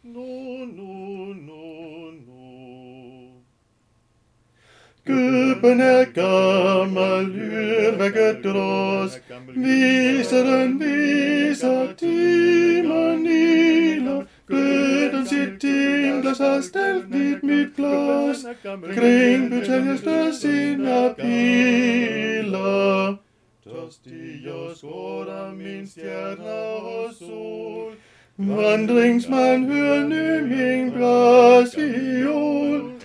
Gubben er gammel, yrväcket dras, visar timmen ilar, glöden sitt timglas har ställt vid mitt glas, kring buteljen sina pilar. Törstig jag skådar min stjärna och sol, vandringsman, hör nu min brasviol.